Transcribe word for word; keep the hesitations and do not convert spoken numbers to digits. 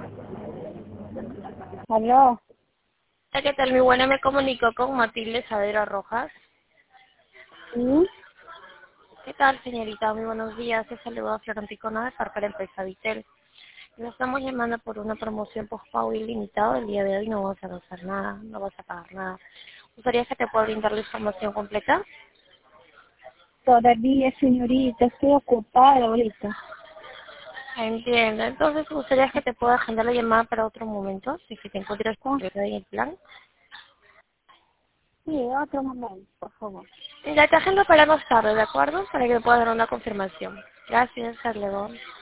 Aló. Hola, ¿qué tal? Mi buena, me comunicó con Matilde Saavedra Rojas. ¿Sí? ¿Qué tal, señorita? Muy buenos días. Se saluda a Florenticona de Parque la empresa Vitel. Nos estamos llamando por una promoción post-pago ilimitado. El día de hoy no vas a gastar nada, no vas a pagar nada. ¿Gustaría que te pueda brindar la información completa? Todavía, señorita, estoy ocupada ahorita. Entiendo. Entonces, ¿gustaría que te pueda agendar la llamada para otro momento? Si es que te encuentras Ah, en el plan. sí, otro momento, por favor. Ya te agendo para más tarde, ¿de acuerdo? Para que me pueda dar una confirmación. Gracias, hasta luego.